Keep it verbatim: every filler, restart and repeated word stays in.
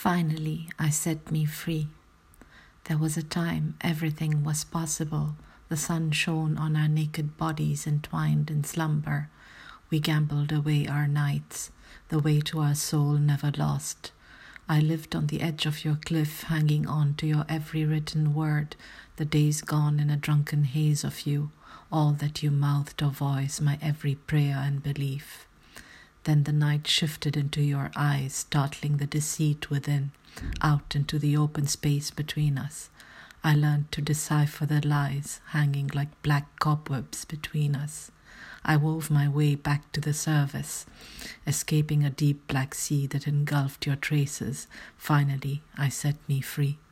Finally, I set me free. There was a time everything was possible. The sun shone on our naked bodies entwined in slumber. We gambled away our nights, the way to our soul never lost. I lived on the edge of your cliff, hanging on to your every written word, the days gone in a drunken haze of you, all that you mouthed or voiced, my every prayer and belief. Then the night shifted into your eyes, startling the deceit within, out into the open space between us. I learned to decipher the lies hanging like black cobwebs between us. I wove my way back to the surface, escaping a deep black sea that engulfed your traces. Finally, I set me free.